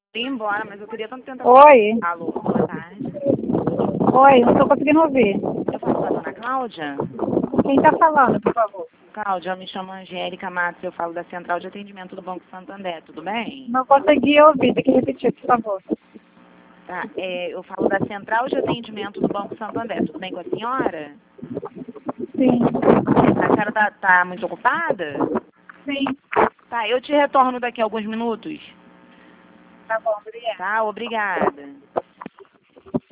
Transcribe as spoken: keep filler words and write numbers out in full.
ir embora, mas eu queria tanto tentar... Oi. Alô, boa tarde. Oi, não estou conseguindo ouvir. Eu falo com a dona Cláudia? Quem está falando, por favor? Cláudia, eu me chamo Angélica Matos, eu falo da Central de Atendimento do Banco Santander, tudo bem? Não consegui ouvir, tem que repetir, por favor. Tá, é, eu falo da Central de Atendimento do Banco Santander, tudo bem com a senhora? Sim. A senhora tá, tá muito ocupada? Sim. Tá, eu te retorno daqui a alguns minutos. Tá bom, obrigada. Tá, obrigada.